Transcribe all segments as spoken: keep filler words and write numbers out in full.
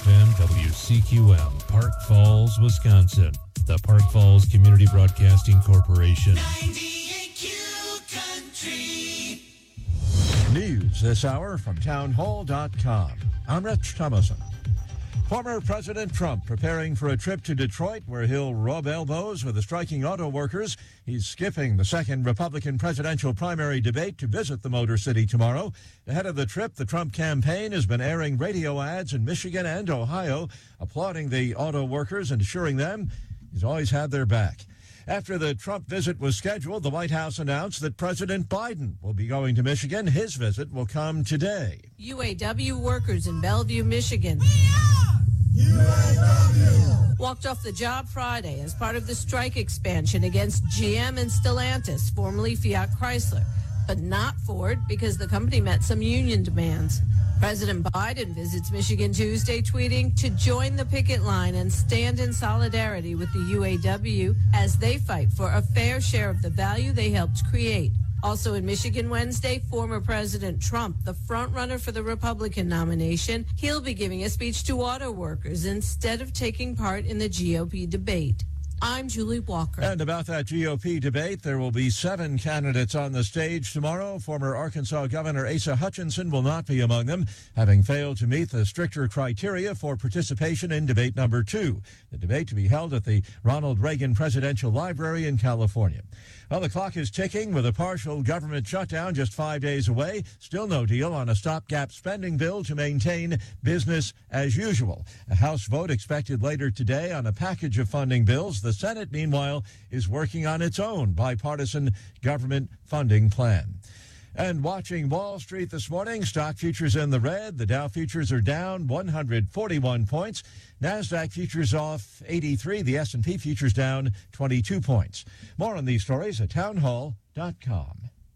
F M W C Q M, Park Falls, Wisconsin. The Park Falls Community Broadcasting Corporation. ninety-eight Q Country. News this hour from town hall dot com. I'm Rich Thomason. Former President Trump preparing for a trip to Detroit where he'll rub elbows with the striking auto workers. He's skipping the second Republican presidential primary debate to visit the Motor City tomorrow. Ahead of the trip, the Trump campaign has been airing radio ads in Michigan and Ohio, applauding the auto workers and assuring them he's always had their back. After the Trump visit was scheduled, the White House announced that President Biden will be going to Michigan. His visit will come today. U A W workers in Bellevue, Michigan U A W walked off the job Friday as part of the strike expansion against G M and Stellantis, formerly Fiat Chrysler, but not Ford because the company met some union demands. President Biden visits Michigan Tuesday, tweeting to join the picket line and stand in solidarity with the U A W as they fight for a fair share of the value they helped create. Also in Michigan Wednesday, former President Trump, the frontrunner for the Republican nomination, he'll be giving a speech to auto workers instead of taking part in the G O P debate. I'm Julie Walker. And about that G O P debate, there will be seven candidates on the stage tomorrow. Former Arkansas Governor Asa Hutchinson will not be among them, having failed to meet the stricter criteria for participation in debate number two, the debate to be held at the Ronald Reagan Presidential Library in California. Well, the clock is ticking with a partial government shutdown just five days away. Still no deal on a stopgap spending bill to maintain business as usual. A House vote expected later today on a package of funding bills. The Senate, meanwhile, is working on its own bipartisan government funding plan. And watching Wall Street this morning, stock futures in the red. The Dow futures are down one hundred forty-one points. NASDAQ futures off eighty-three. The S and P futures down twenty-two points. More on these stories at town hall dot com.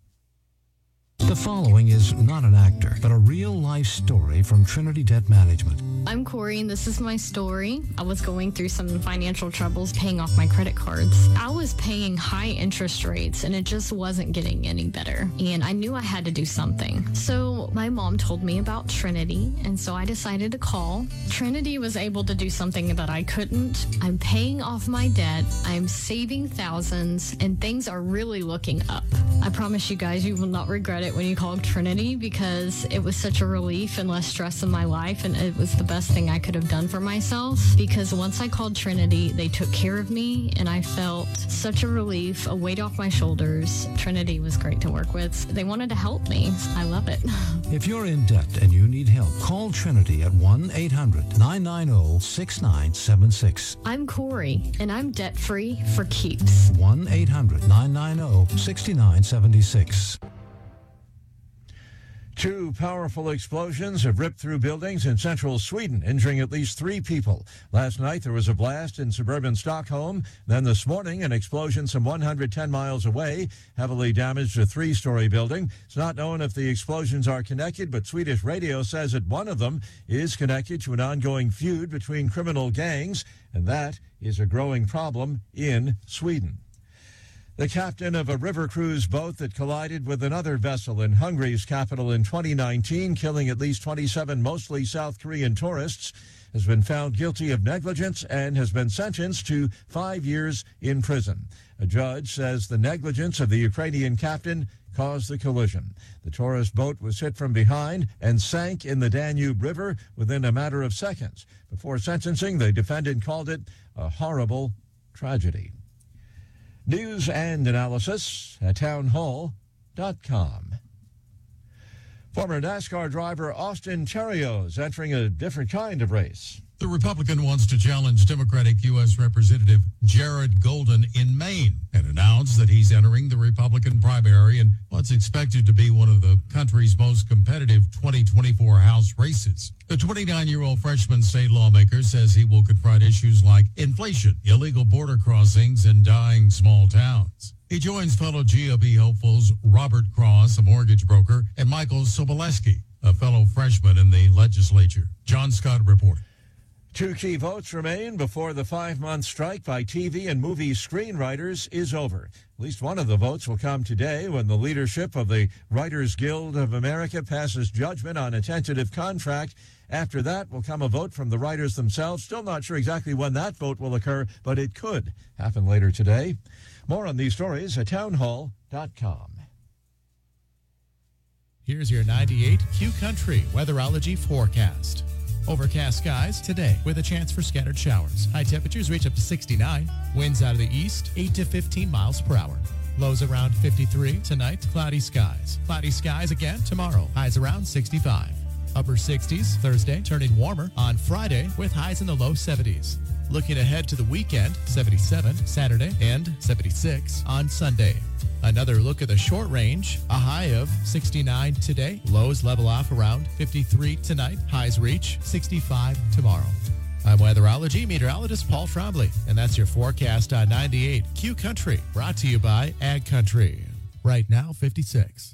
The following is not an actor, but a real-life story from Trinity Debt Management. I'm Corey, and this is my story. I was going through some financial troubles paying off my credit cards. I was paying high interest rates, and it just wasn't getting any better. And I knew I had to do something. So my mom told me about Trinity, and so I decided to call. Trinity was able to do something that I couldn't. I'm paying off my debt. I'm saving thousands, and things are really looking up. I promise you guys, you will not regret it when you call Trinity, because it was such a relief and less stress in my life, and it was the best thing I could have done for myself, because once I called Trinity, they took care of me, and I felt such a relief, a weight off my shoulders. Trinity was great to work with. They wanted to help me. I love it. If you're in debt and you need help, call Trinity at one eight hundred nine nine zero six nine seven six. I'm Corey, and I'm debt-free for keeps. one eight hundred nine nine zero six nine seven six. Two powerful explosions have ripped through buildings in central Sweden, injuring at least three people. Last night, there was a blast in suburban Stockholm. Then this morning, an explosion some one hundred ten miles away heavily damaged a three-story building. It's not known if the explosions are connected, but Swedish radio says that one of them is connected to an ongoing feud between criminal gangs, and that is a growing problem in Sweden. The captain of a river cruise boat that collided with another vessel in Hungary's capital in twenty nineteen, killing at least twenty-seven mostly South Korean tourists, has been found guilty of negligence and has been sentenced to five years in prison. A judge says the negligence of the Ukrainian captain caused the collision. The tourist boat was hit from behind and sank in the Danube River within a matter of seconds. Before sentencing, the defendant called it a horrible tragedy. News and analysis at town hall dot com. Former NASCAR driver Austin Cherrios entering a different kind of race. The Republican wants to challenge Democratic U S Representative Jared Golden in Maine and announced that he's entering the Republican primary in what's expected to be one of the country's most competitive twenty twenty-four House races. The twenty-nine-year-old freshman state lawmaker says he will confront issues like inflation, illegal border crossings, and dying small towns. He joins fellow G O P hopefuls Robert Cross, a mortgage broker, and Michael Sobolewski, a fellow freshman in the legislature. John Scott reporting. Two key votes remain before the five-month strike by T V and movie screenwriters is over. At least one of the votes will come today when the leadership of the Writers Guild of America passes judgment on a tentative contract. After that will come a vote from the writers themselves. Still not sure exactly when that vote will occur, but it could happen later today. More on these stories at townhall dot com. Here's your ninety-eight Q Country weatherology forecast. Overcast skies today with a chance for scattered showers. High temperatures reach up to sixty-nine. Winds out of the east, eight to fifteen miles per hour. Lows around fifty-three. Tonight, cloudy skies. Cloudy skies again tomorrow. Highs around sixty-five. Upper sixties Thursday, turning warmer on Friday with highs in the low seventies. Looking ahead to the weekend, seventy-seven Saturday and seventy-six on Sunday. Another look at the short range, a high of sixty-nine today. Lows level off around fifty-three tonight. Highs reach sixty-five tomorrow. I'm weatherology meteorologist Paul Trombley, and that's your forecast on ninety-eight Q Country, brought to you by Ag Country. Right now, fifty-six.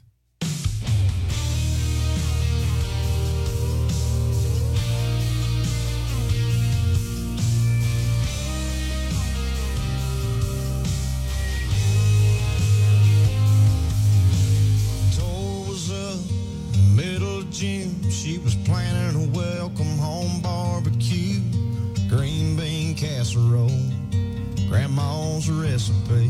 June, she was planning a welcome home barbecue, green bean casserole, grandma's recipe.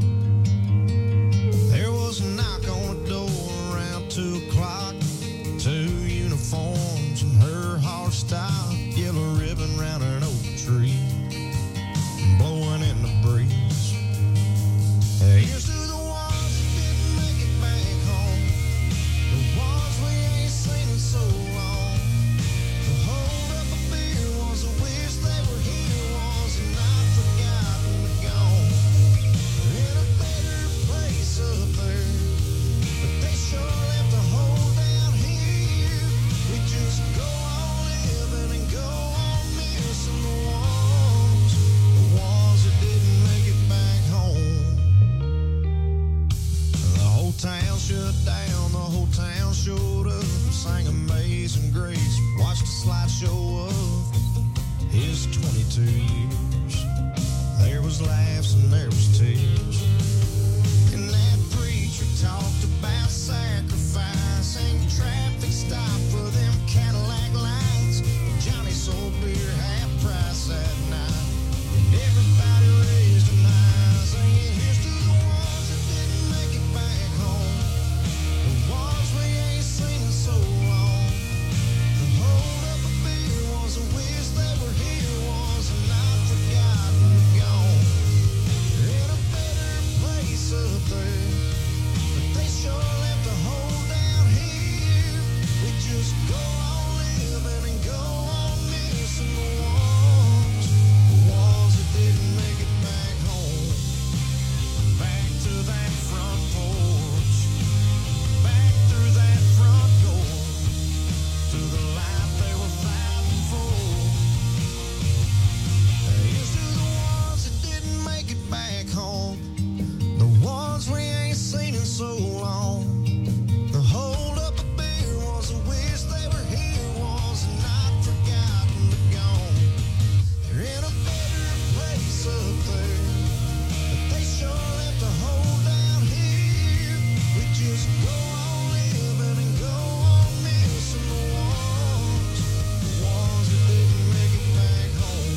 There was a knock on the door around two o'clock, two uniforms and her hard style, yellow ribbon round an oak tree, blowing in the breeze. Here's to the ones that didn't make it back home, the ones we ain't seen in so long. The hold up a beer was a wish they were here, was a not forgotten but gone. They're in a better place up there, but they sure left a hole down here. We just go on living and go on missing the ones, the ones that didn't make it back home. The whole town shut down, the whole town showed up, sang Amazing Grace, watched a slideshow of his twenty-two years. There was laughs and there was tears, and that preacher talked about sacrifice and traffic stop for them Cadillac lights. Johnny sold beer half price that night, and everybody raised an eye, saying, here's to the ones that didn't make it back home, the ones we ain't seen in so long. The hold up a beer was a wish they were here, was a not forgotten but gone. They're in a better place up there, but they sure left a hole down here. We just go on living and go on missing the ones, the ones that didn't make it back home. Back to that front porch, back through that front door, to the life they were fighting for. Here's to the ones that didn't make it back home, the ones we ain't seen in so long. The hold up a beer was a wish they were here, was not forgotten but gone. They're in a better place up there, but they sure left a hole down here. We just go on living and go on missing the ones, the ones that didn't make it back home.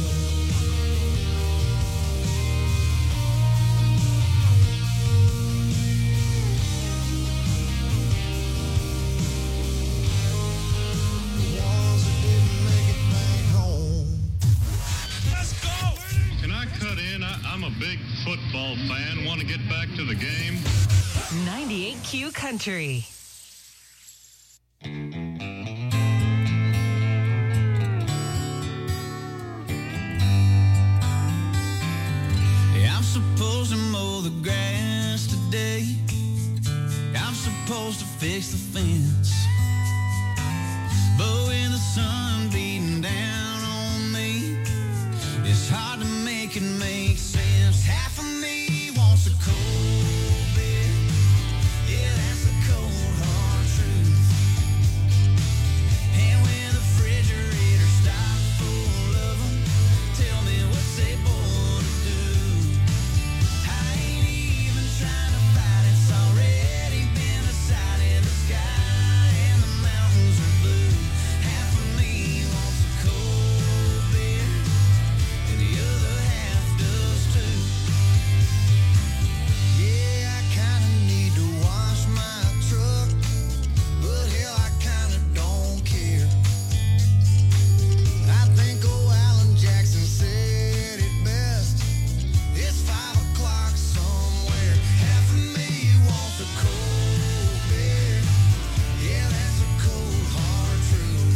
The ones that didn't make it back home. Let's go! Can I cut in? I, I'm a big football fan. Want to get back to the game? ninety-eight Q Country. Yeah, I'm supposed to mow the grass today. I'm supposed to fix the fence. But when the sun beating down on me, it's hard to make it make sense. Half of me wants a cold beer. Yeah, that's the cold hard truth. And when the refrigerator stopped full of 'em, a cold beer. Yeah, that's a cold hard truth.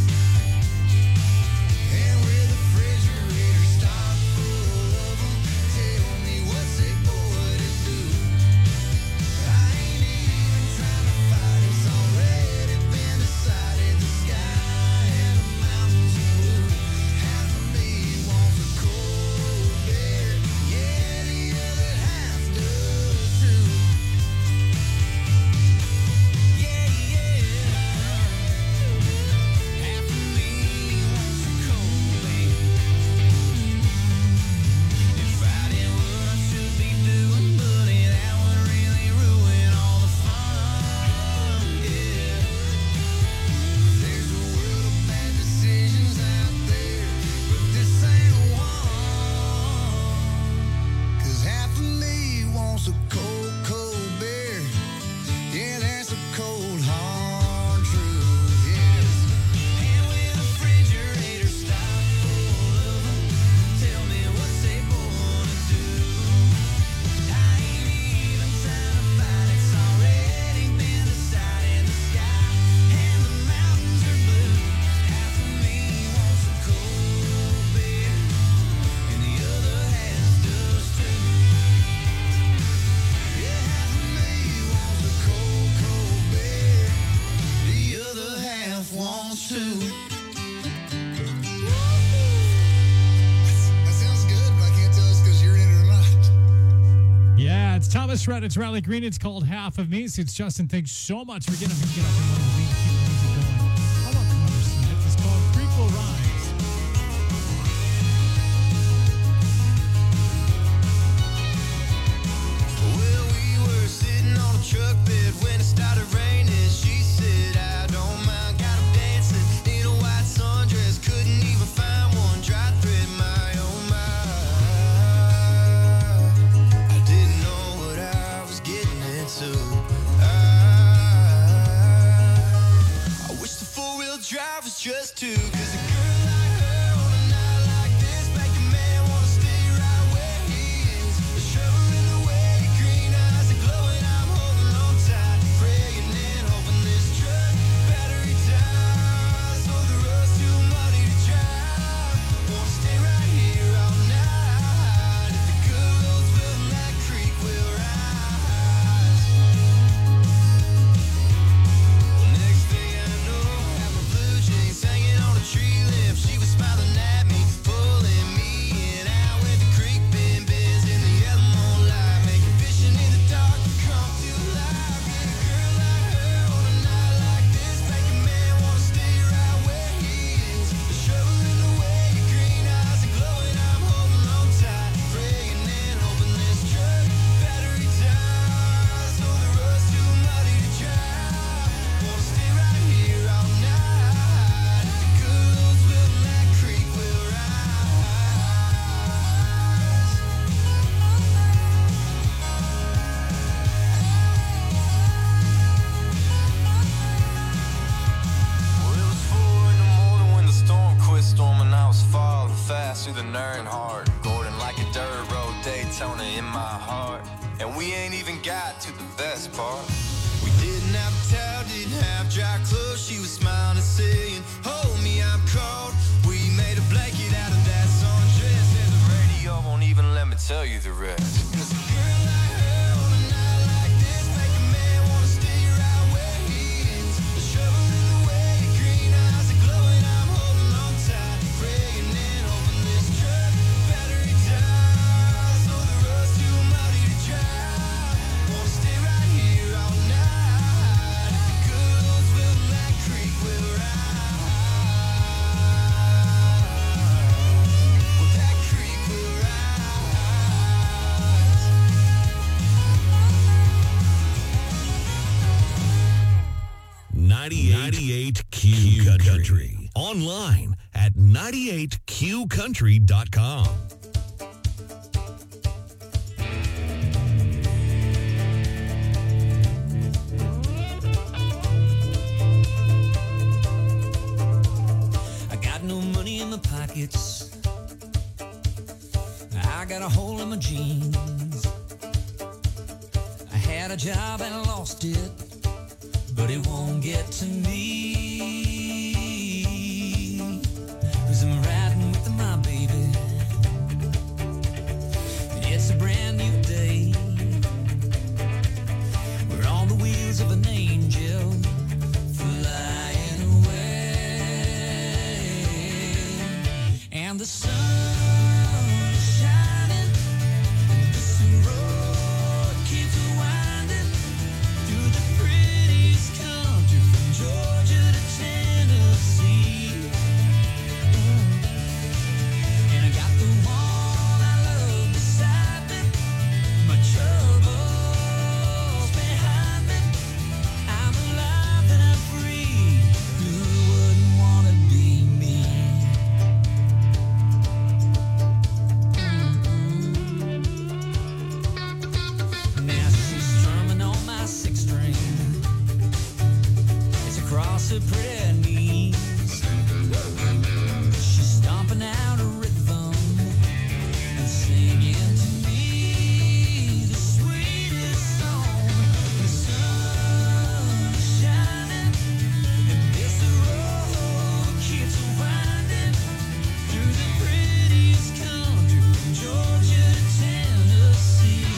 And with the refrigerator stocked full of them, tell me what's a boy to do? I ain't even trying to fight, it's already been decided. The sky and the mountains are blue. Half of me wants a cold beer, yeah, the other half does too. Yeah, yeah. Half of me wants a cold beer. If I did what I should be doing, buddy, that would really ruin all the fun. Yeah. There's a world of bad decisions out there, but this ain't one. 'Cause half of me wants a cold, cold beer. Yeah, that's a cold, hard truth, yes. And with the refrigerator stocked full of them, tell me what's they born to do? I ain't even trying to fight, it's already been decided. The sky and the mountains are blue. Half of me wants a cold beer, and the other half does too. Yeah, half of me wants a cold, cold beer. The other half wants to. That sounds good, but I can't tell it's because you're in it or not. Yeah, it's Thomas Rhett. It's Riley Green. It's called Half of Me. So it's Justin. Thanks so much for getting up and get up and let the week keep the music going. How about Connor Smith? It's called Creek Will Rise. Well, we were sitting on a truck bed when it started raining. She said, I don't mind, got 'em dancing in a white sundress. Couldn't even find one dry thread, my oh my. I didn't know what I was getting into. I, I wish the four-wheel drive was just two. 'Cause a girl like her on a night like this make a man wanna stay right where he is. A shovel in the way, green eyes are glowing. I'm holding on tight, praying and hoping this truck battery dies. So the road's too muddy to drive. Wanna stay right here all night. If the good roads will, that creek will rise. Well, next thing I know, I have my blue jeans hanging on a tree limb. She was smiling at me, pulling me in. Out with the creek bend bends in the yellow moonlight, making vision in the dark come to life. Yeah, a girl like her on a night like this make a man wanna stay right where he is. A shovel in the way, green eyes are glowing. I'm holding on tight, praying and hoping this truck battery dies. So the road's too muddy to drive. Wanna stay right here all night. If the good roads will, that creek will rise. Well, it was four in the morning when the storm quit storming. I was falling fast through the Earnhardt Gordon like a dirt road Daytona in my heart. And we ain't even got to the best part. We didn't have a towel, didn't have dry clothes. She was smiling and saying, hold me, I'm cold. We made a blanket out of that sundress, and the radio won't even let me tell you the rest. 'Cause a girl like her on a night like this make a man wanna stay right where he is. A shovel in the way, green eyes are glowing. I'm holding on tight, praying and hoping this truck battery dies. So the road's too muddy to drive. Wanna stay right here all night. If the good roads will, that creek will rise. Well, that creek will rise. ninety-eight Q Country. Online at ninety-eight Q country dot com. I got no money in my pockets. I got a hole in my jeans. I had a a job and lost it, but it won't get to me, 'cause I'm riding with my baby. It's a brand new day. We're on the wheels of an angel flying away, and the sun is shining. This road keeps winding through the prettiest country from Georgia to Tennessee. And I got the one I love beside me, my troubles behind me. I'm alive and I'm free. Who wouldn't want to be me? Now she's strumming on my six string. It's across her pretty knees. She's stomping out a rhythm and singing to me the sweetest song. The sun is shining and this road keeps winding through the prettiest country from Georgia to Tennessee.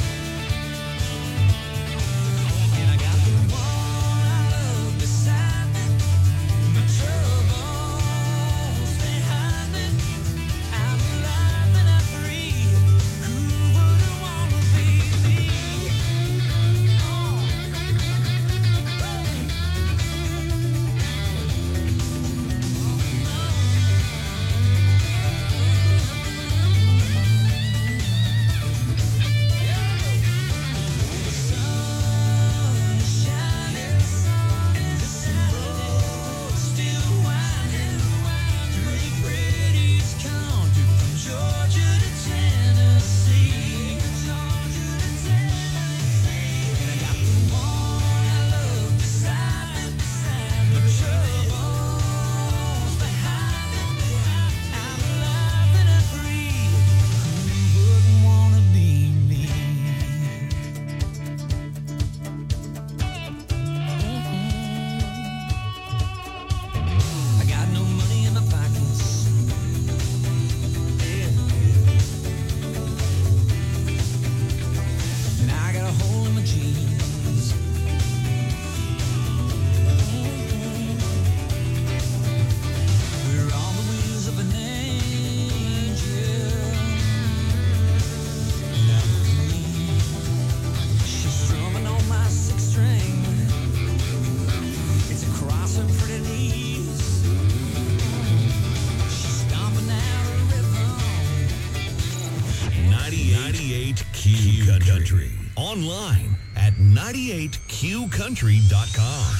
And I got the one I love beside me, my troubles behind me. I'm alive and I'm free. Who wouldn't want to be me? I got no money in my pockets. And I got a hole in my jeans. We're on the wheels of an angel. Now she's strumming on my six string. It's across her pretty knees. She's stomping out a rhythm. ninety-eight Q Country. Online at ninety-eight q country dot com.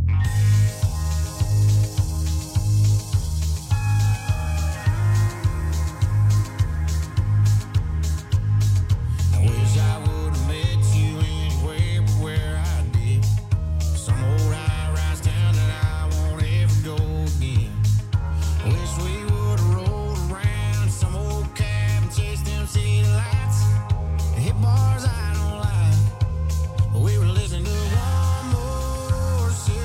I wish I would have met you anywhere but where I did. Some old high-rise town that I won't ever go again. Wish we would have rolled around some old cab and chased them city lights. Hit bars I don't like. We were listening to one more city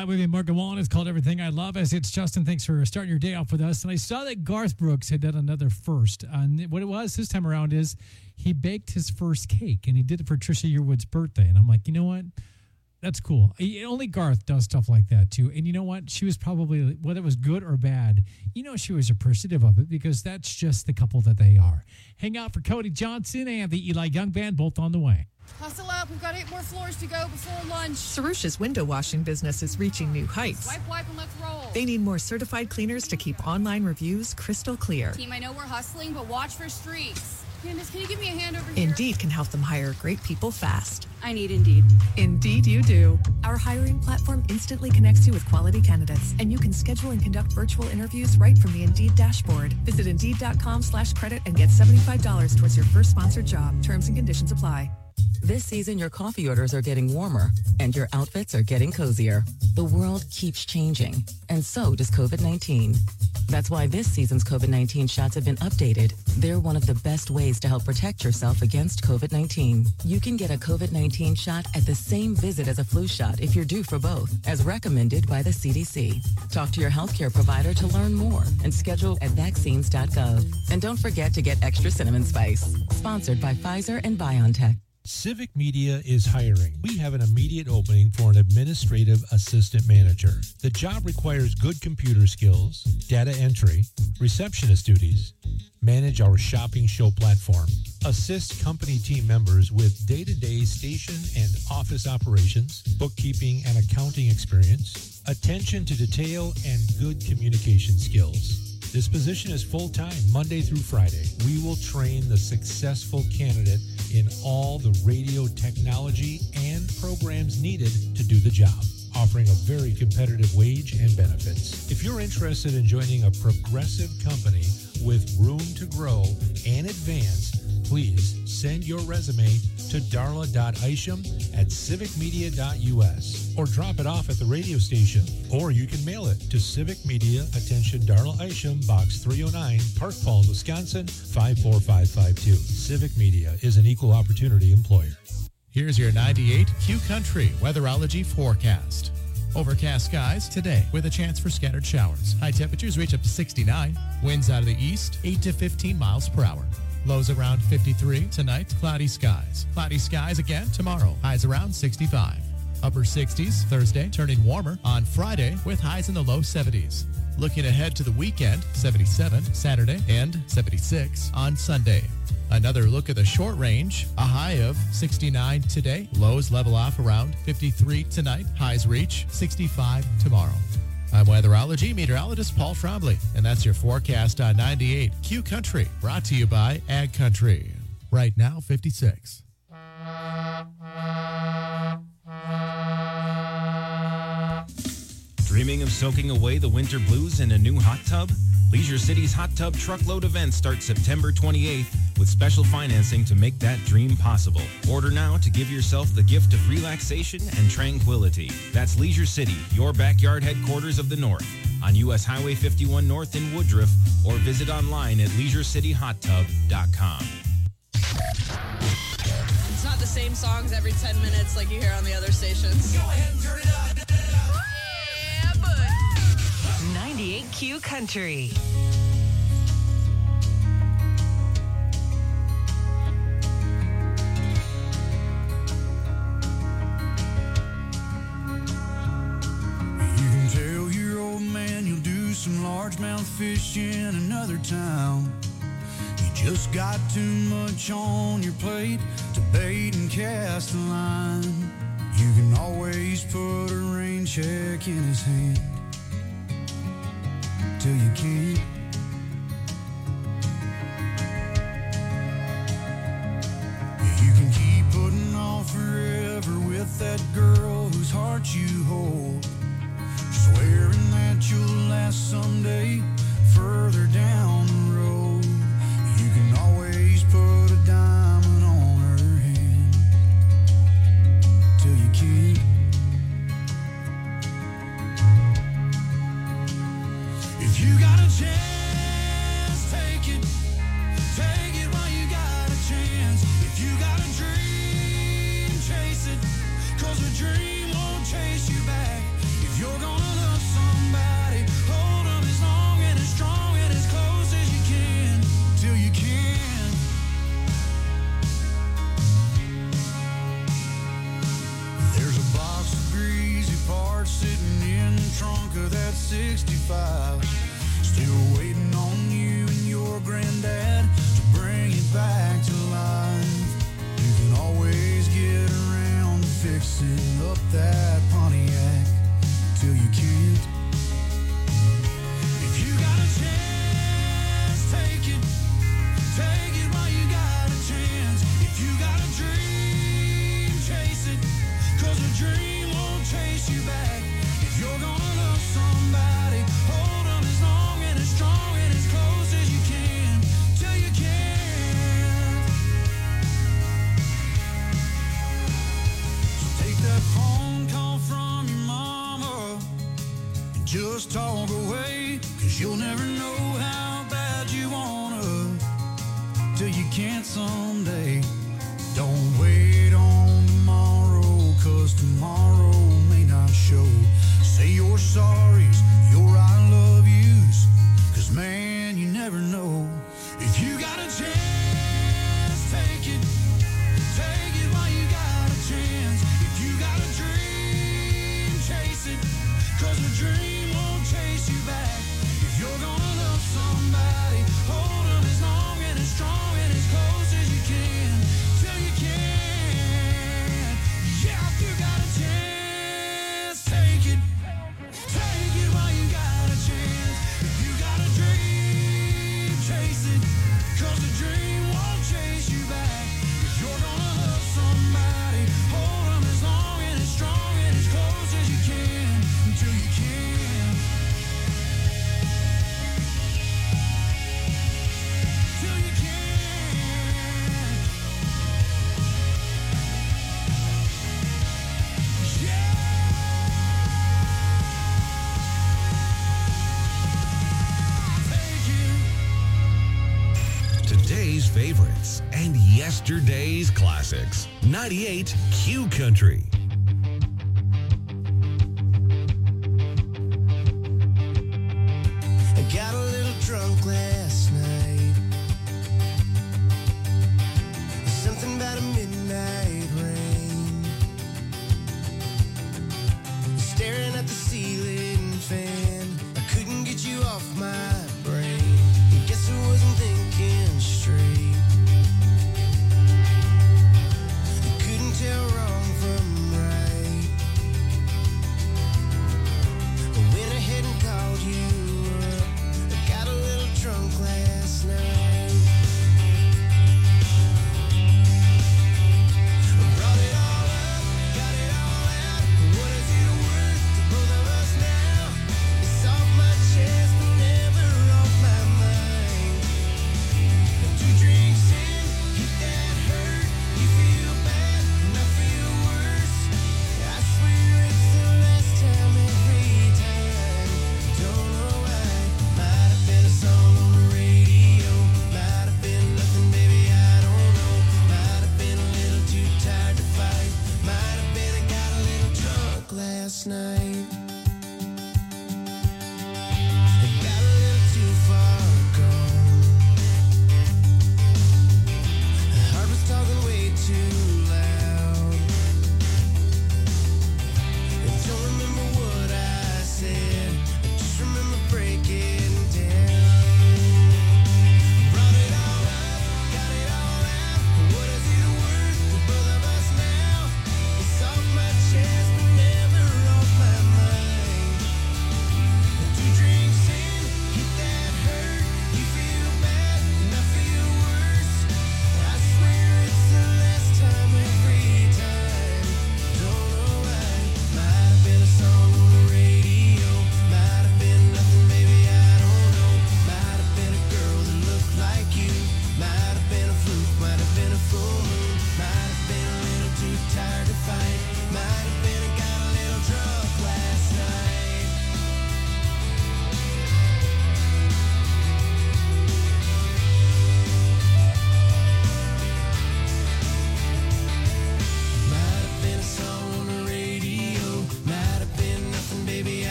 That would be Morgan Wallen. It's called Everything I Love. As it's Justin, thanks for starting your day off with us. And I saw that Garth Brooks had done another first. And what it was this time around is he baked his first cake, and he did it for Trisha Yearwood's birthday. And I'm like, you know what? That's cool. Only Garth does stuff like that, too. And you know what? She was probably, whether it was good or bad, you know she was appreciative of it because that's just the couple that they are. Hang out for Cody Johnson and the Eli Young Band, both on the way. Hustle up. We've got eight more floors to go before lunch. Sarusha's window washing business is reaching new heights. Wipe, wipe, and let's roll. They need more certified cleaners to keep online reviews crystal clear. Team, I know we're hustling, but watch for streaks. Candace, can you give me a hand over here? Indeed can help them hire great people fast. I need Indeed. Indeed you do. Our hiring platform instantly connects you with quality candidates, and you can schedule and conduct virtual interviews right from the Indeed dashboard. Visit Indeed.com slash credit and get seventy-five dollars towards your first sponsored job. Terms and conditions apply. This season, your coffee orders are getting warmer, and your outfits are getting cozier. The world keeps changing, and so does COVID nineteen. That's why this season's COVID nineteen shots have been updated. They're one of the best ways to help protect yourself against COVID nineteen. You can get a COVID nineteen shot at the same visit as a flu shot if you're due for both, as recommended by the C D C. Talk to your healthcare provider to learn more and schedule at vaccines dot gov. And don't forget to get extra cinnamon spice. Sponsored by Pfizer and BioNTech. Civic Media is hiring. We have an immediate opening for an administrative assistant manager. The job requires good computer skills, data entry, receptionist duties, manage our shopping show platform, assist company team members with day-to-day station and office operations, bookkeeping and accounting experience, attention to detail, and good communication skills. This position is full-time, Monday through Friday. We will train the successful candidate in all the radio technology and programs needed to do the job, offering a very competitive wage and benefits. If you're interested in joining a progressive company with room to grow and advance, please send your resume to darla dot isham at civic media dot u s or drop it off at the radio station. Or you can mail it to Civic Media, attention Darla Isham, Box three oh nine, Park Falls, Wisconsin, five four five five two. Civic Media is an equal opportunity employer. Here's your ninety-eight Q Country Weatherology forecast. Overcast skies today with a chance for scattered showers. High temperatures reach up to sixty-nine. Winds out of the east, eight to fifteen miles per hour. Lows around fifty-three. Tonight, cloudy skies. Cloudy skies again tomorrow. Highs around sixty-five. Upper sixties Thursday, turning warmer on Friday with highs in the low seventies. Looking ahead to the weekend, seventy-seven Saturday and seventy-six on Sunday. Another look at the short range, a high of sixty-nine today. Lows level off around fifty-three tonight. Highs reach sixty-five tomorrow. I'm weatherology meteorologist Paul Trombley, and that's your forecast on ninety-eight Q Country, brought to you by Ag Country. Right now, fifty-six. Dreaming of soaking away the winter blues in a new hot tub? Leisure City's Hot Tub Truckload event starts September twenty-eighth with special financing to make that dream possible. Order now to give yourself the gift of relaxation and tranquility. That's Leisure City, your backyard headquarters of the North, on U S Highway fifty-one North in Woodruff, or visit online at leisure city hot tub dot com. It's not the same songs every ten minutes like you hear on the other stations. Go ahead and turn it up. ninety-eight Q Country. You can tell your old man you'll do some largemouth fish in another town. You just got too much on your plate to bait and cast a line. You can always put a rain check in his hand till you can't. You can keep putting off forever with that girl whose heart you hold, swearing that you'll last someday further down the road. You can always put a diamond on her hand till you can't. If you got a chance, take it. Take it while you got a chance. If you got a dream, chase it. Cause a dream won't chase you back. If you're sixty-five. Still waiting on you and your granddad to bring it back to life. You can always get around to fixing up that Pontiac till you can't. If you got a chance, take it. Take it while you got a chance. If you got a dream, chase it. Cause a dream won't chase you back. If you're gonna love somebody, hold them as long and as strong and as close as you can, till you can't. So take that phone call from your mama and just talk away. Cause you'll never know how bad you wanna till you can't someday. Don't wait on tomorrow, cause tomorrow may not show. Say your sorries, your I love yous, cause man, you never know. If you got a chance, take it. Take it while you got a chance. If you got a dream, chase it. Cause a dream won't chase you back. If you're gonna love somebody, hold them as long and as strong and as close as you can, till you can. Yeah, if you got a chance, take it. Take it while you got a chance. If you got a dream, chase it. Cause a dream won't chase you back. If you're gonna love somebody, hold them as long and as strong and as close as you can, until you can. Till you can. Today's favorites and yesterday's classics. ninety-eight Q Country. I got a little drunk last night. Something about a midnight rain. Staring at the ceiling fan, I couldn't get you off my brain. Guess I wasn't thinking straight. I couldn't tell wrong from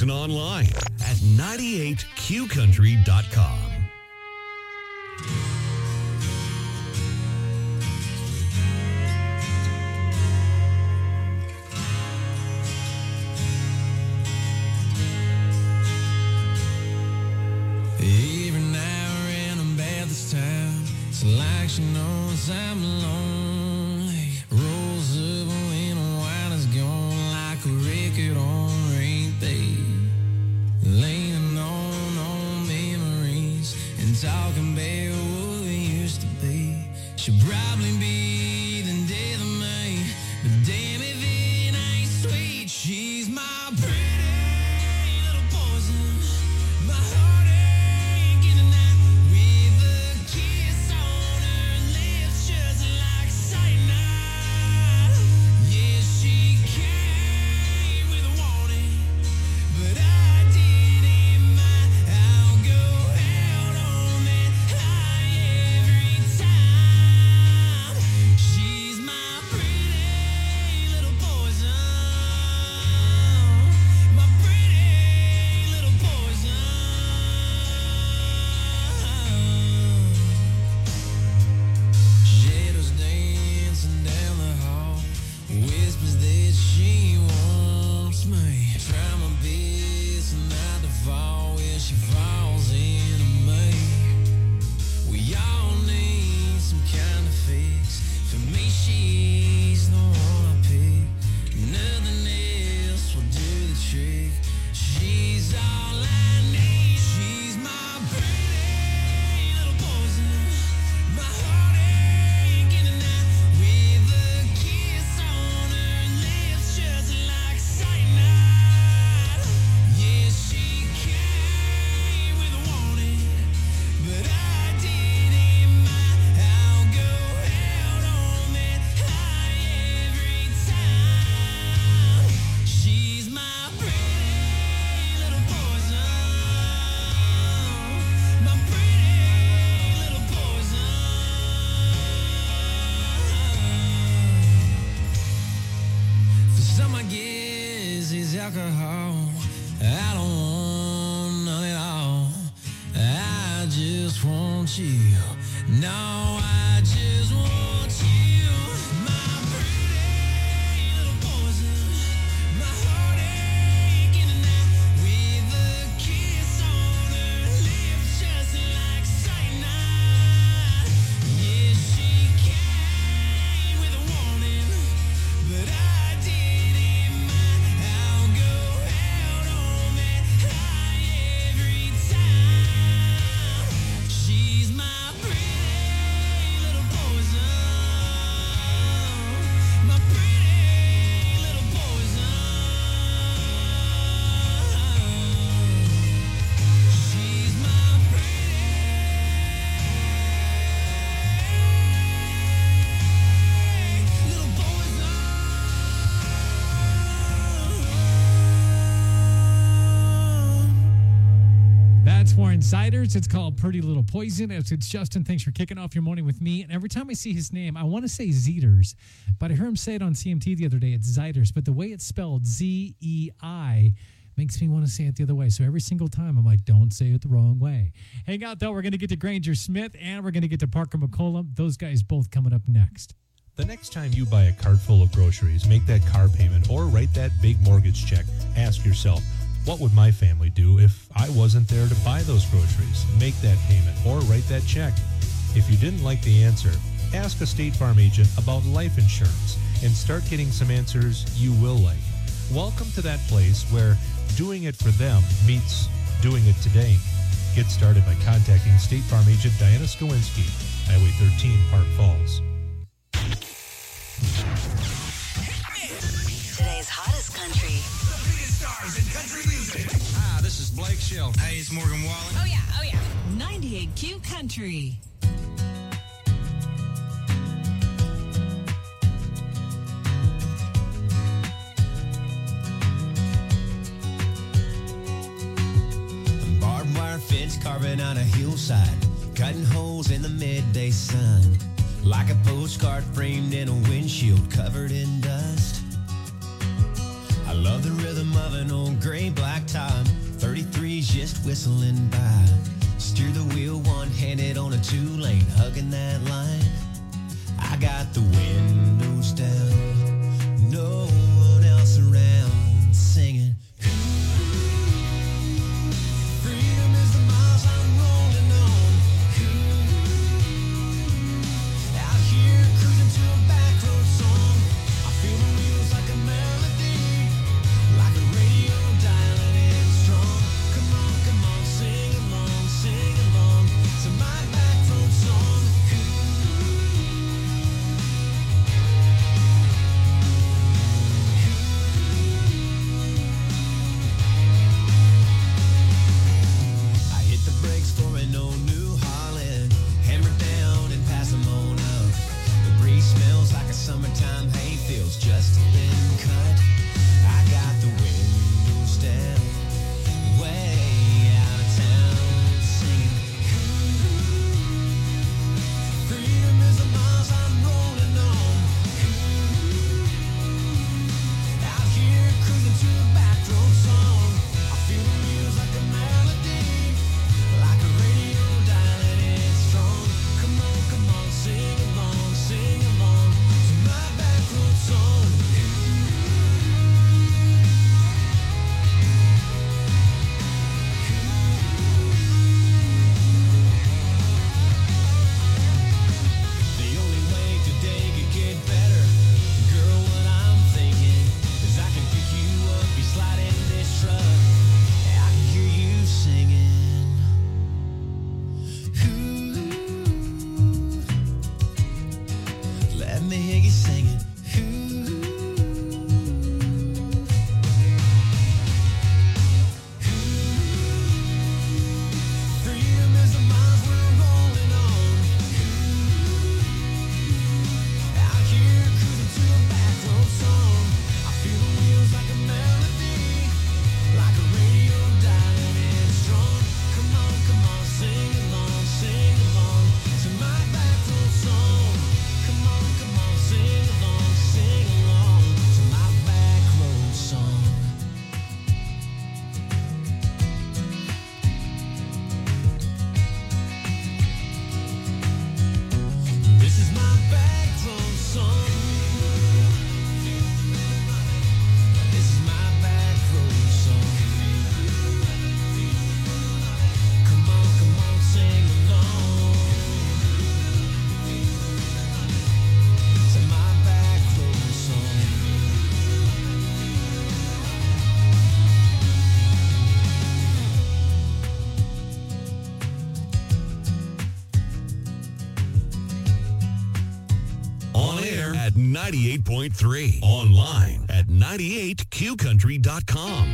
Listen online at ninety-eight q country dot com. Every now and then I'm bad this time. It's like she knows I'm lonely. Rolls over when a wine is gone like a record on repeat. Leaning on old memories and talking about what we used to be. She'll probably be the death of me, but damn if it ain't sweet. She's my pretty little poison. My heart ain't getting out with a kiss on her lips, just like cyanide. Yeah, she came with a warning, but I didn't mind. I'll go out on that high every time. She's my pretty little poison. My pretty little poison. Shadows dancing down the hall, whispers that she wants me. Try my best not to fall when she falls into me. We all need some kind of fix. For me, she's the one I pick. Nothing else will do the trick. She's all I need. She's my pretty little poison. My heart ain't getting out with a kiss on her lips, just like cyanide. Yeah, she came with a warning, but I didn't mind. I'll go out on that high every time. She's my pretty little poison. My pretty little poison. For some, I guess it's alcohol. I don't want none at all. I just want you. No, I just want you. My pretty little poison. My heart ain't getting out with a kiss on her lips, just like cyanide. Yeah, she came with a warning, but I didn't mind. I'll go out on that high every time. She's my pretty little poison. My pretty little poison. She's my pretty little poison. That's Warren Ziders. It's called Pretty Little Poison. It's, it's Justin. Thanks for kicking off your morning with me. And every time I see his name, I want to say Zeders, but I heard him say it on C M T the other day. It's Ziders, but the way it's spelled, Z E I, makes me want to say it the other way. So every single time, I'm like, don't say it the wrong way. Hang out, though. We're going to get to Granger Smith, and we're going to get to Parker McCollum. Those guys both coming up next. The next time you buy a cart full of groceries, make that car payment, or write that big mortgage check, ask yourself, what would my family do if I wasn't there to buy those groceries? Make that payment or write that check. If you didn't like the answer, ask a State Farm agent about life insurance and start getting some answers you will like. Welcome to that place where doing it for them meets doing it today. Get started by contacting State Farm agent Diana Skowinski, Highway thirteen, Park Falls. Today's hottest country. The biggest stars in country music. Hi, this is Blake Shelton. Hey, it's Morgan Wallen. Oh, yeah, oh, yeah. ninety-eight Q Country. Barbed wire fence carving on a hillside, cutting holes in the midday sun, like a postcard framed in a windshield covered in dust. I love the rhythm of an old gray black top. thirty-three's just whistling by. Steer the wheel one-handed on a two-lane, hugging that line. I got the windows down, no one else around, singing. Freedom is the miles I'm rolling on. Out here cruising to a back road song. I feel the wheels like a melody, like a radio dialing in strong. Come on, come on, sing along, sing along to my back road song. I hit the brakes for an old New Holland, hammer down and pass them on up. The breeze smells like a summertime hayfields, just been cut. I got the windows down, way out of town, singing. Freedom is the miles I'm rolling on. Out here cruising to a back road song. I feel the wheels like a melody, like a radio dialing in strong. Come on, come on, sing along, sing along to my back road song. The only way today could get better, girl, what I'm thinking is I can pick you up, you slide in this truck, I can hear you singing. Ooh, let me hear you singing. Freedom is the miles we're rolling on. Out here cruising to a back road song. I feel the wheels like a melody, like a radio dialing in strong. Come on, come on, sing along, sing along to my back road song. Come on, come on, sing along, sing along to my back road song. This is my back road song. This is my back road song. Come on, come on, sing along to my back road song. On air at ninety-eight point three. Online at ninety-eight q country dot com.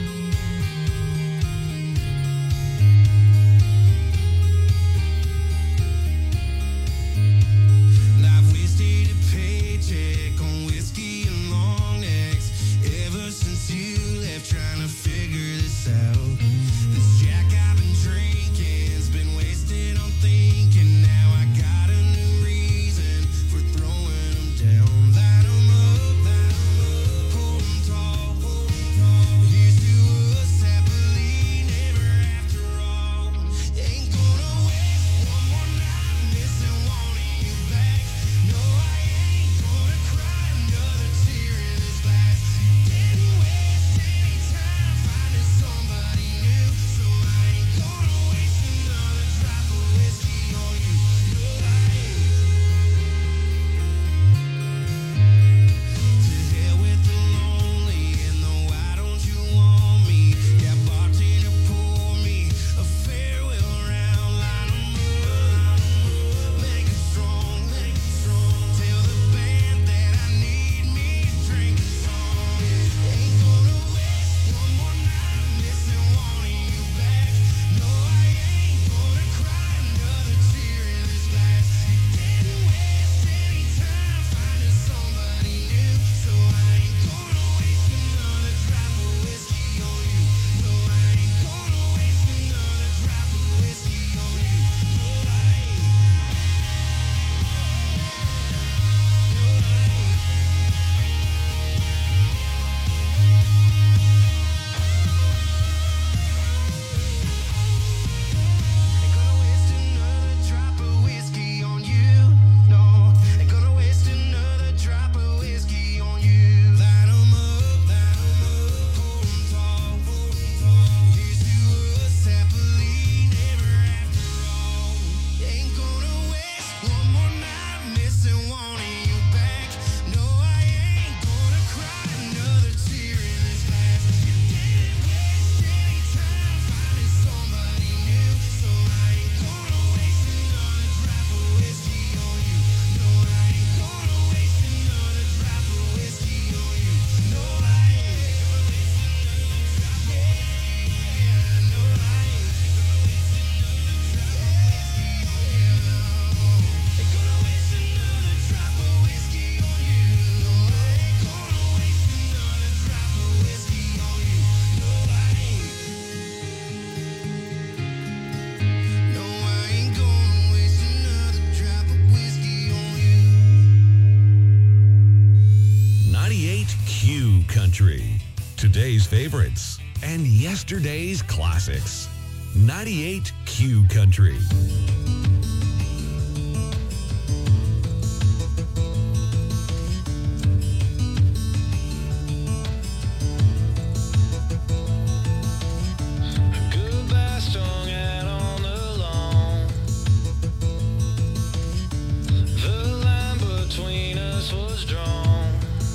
I've wasted a paycheck on whiskey and long necks ever since you left, trying to figure this out. This Jack I've been drinking's been wasted on thinking. Now I got a new reason for throwing them down. Light 'em up, light 'em up, hold 'em tall, hold 'em tall. Country. Today's favorites and yesterday's classics. ninety-eight Q Country. Goodbye strung out on the lawn. The line between us was drawn.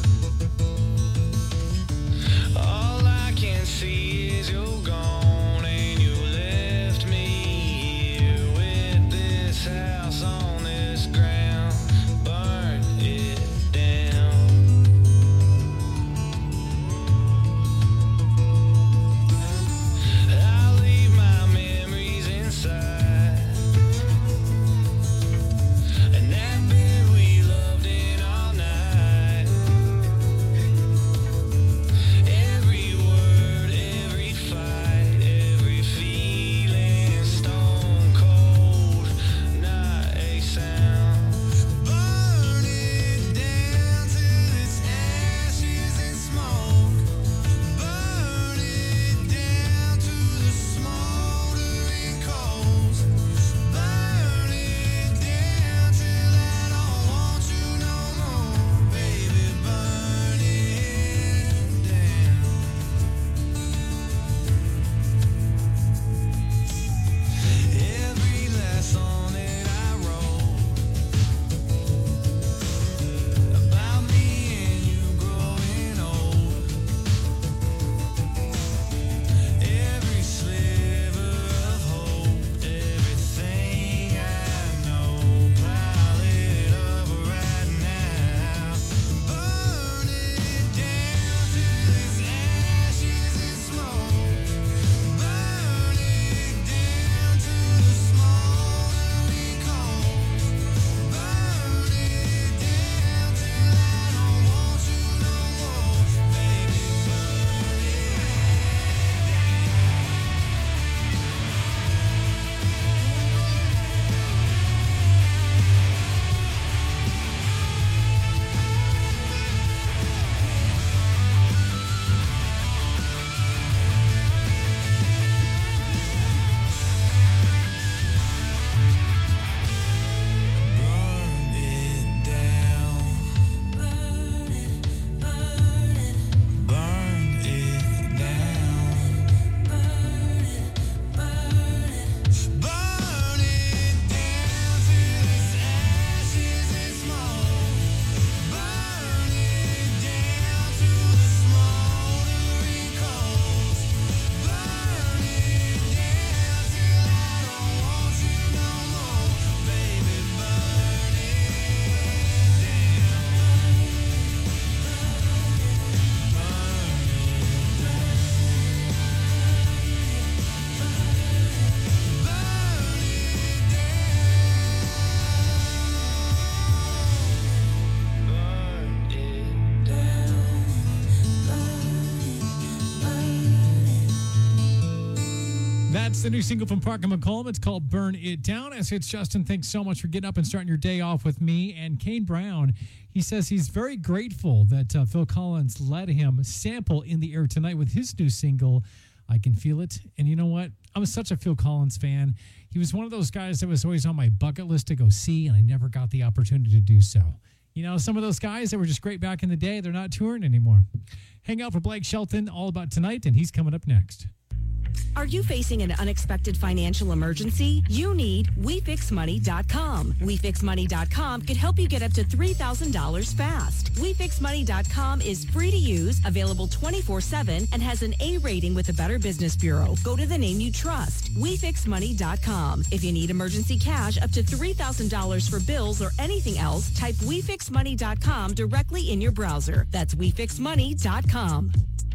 All I can see is you're gone, and you left me here with this house on this ground. Burn it down. I leave my memories inside, and that bed we loved in all night. Every word, every fight, every feeling, stone cold, not a sound. Burn it down till it's ashes and smoke. Burn it down to the smoldering coals. Burn it down till I don't want you no more, baby. Burn it down. Every last song that I wrote about me and you growing old. Every sliver of hope, everything I know, pile it up right now. Burn it down till it's ashes and smoke. Burn it down to the smoldering coals. Burn it down till I don't want you no more, baby. Burn it down. Burn it, burn it. Burn it down. Burn it, burn it. Burn it down till it's ashes and smoke. Burn it down to the smoldering coals. Burn it down till I don't want you no more, baby. Burn it down. Burn it down. That's the new single from Parker McCollum. It's called Burn It Down. As it's Justin, thanks so much for getting up and starting your day off with me. And Kane Brown, he says he's very grateful that uh, Phil Collins let him sample In the Air Tonight with his new single, I Can Feel It. And you know what? I'm such a Phil Collins fan. He was one of those guys that was always on my bucket list to go see, and I never got the opportunity to do so. You know, some of those guys that were just great back in the day, they're not touring anymore. Hang out for Blake Shelton, all about tonight, and he's coming up next. Are you facing an unexpected financial emergency? You need we fix money dot com. we fix money dot com can help you get up to three thousand dollars fast. we fix money dot com is free to use, available twenty-four seven, and has an A rating with the Better Business Bureau. Go to the name you trust. we fix money dot com. If you need emergency cash up to three thousand dollars for bills or anything else, type we fix money dot com directly in your browser. That's we fix money dot com.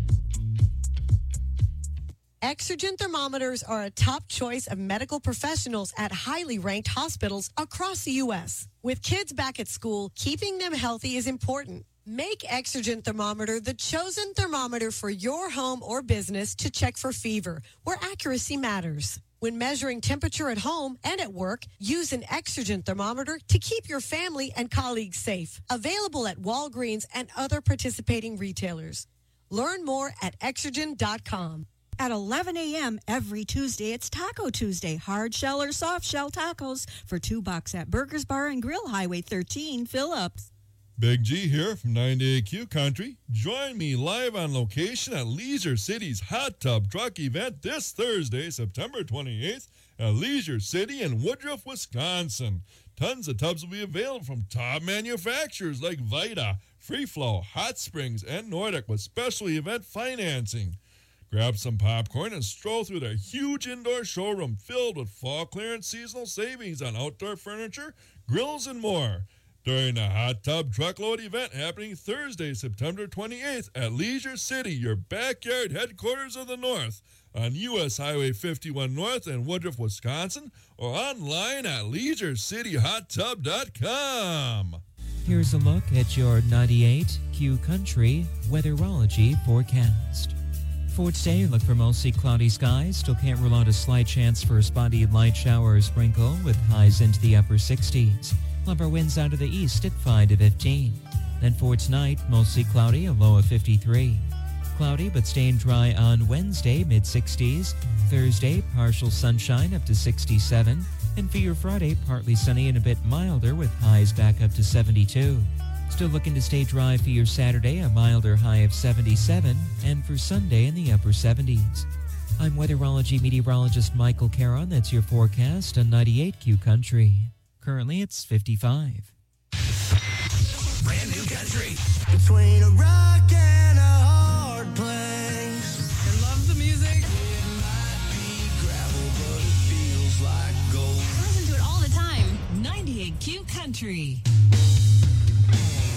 Exergen thermometers are a top choice of medical professionals at highly ranked hospitals across the U S. With kids back at school, keeping them healthy is important. Make Exergen thermometer the chosen thermometer for your home or business to check for fever, where accuracy matters. When measuring temperature at home and at work, use an Exergen thermometer to keep your family and colleagues safe. Available at Walgreens and other participating retailers. Learn more at Exergen dot com. At eleven a.m. every Tuesday, it's Taco Tuesday. Hard shell or soft shell tacos for two bucks at Burgers Bar and Grill, Highway thirteen, Phillips. Big G here from ninety-eight Q Country. Join me live on location at Leisure City's Hot Tub Truck event this Thursday, September twenty-eighth at Leisure City in Woodruff, Wisconsin. Tons of tubs will be available from top manufacturers like Vita, Free Flow, Hot Springs, and Nordic with special event financing. Grab some popcorn and stroll through their huge indoor showroom filled with fall clearance seasonal savings on outdoor furniture, grills, and more. During the Hot Tub Truckload event happening Thursday, September twenty-eighth at Leisure City, your backyard headquarters of the North, on U S Highway fifty-one North in Woodruff, Wisconsin, or online at leisure city hot tub dot com. Here's a look at your ninety-eight Q Country weatherology forecast. For today, look for mostly cloudy skies. Still can't rule out a slight chance for a spotty light shower or sprinkle with highs into the upper sixties. Lumber winds out of the east at five to fifteen. Then for tonight, mostly cloudy, a low of fifty-three. Cloudy but staying dry on Wednesday, mid sixties. Thursday, partial sunshine up to sixty-seven. And for your Friday, partly sunny and a bit milder with highs back up to seventy-two. Still looking to stay dry for your Saturday, a milder high of seventy-seven. And for Sunday in the upper seventies. I'm weatherology meteorologist Michael Caron. That's your forecast on ninety-eight Q Country. Currently, it's fifty-five. Brand new country. Between a rock and a hard place. I love the music. It might be gravel, but it feels like gold. Listen to it all the time. ninety-eight Q Country.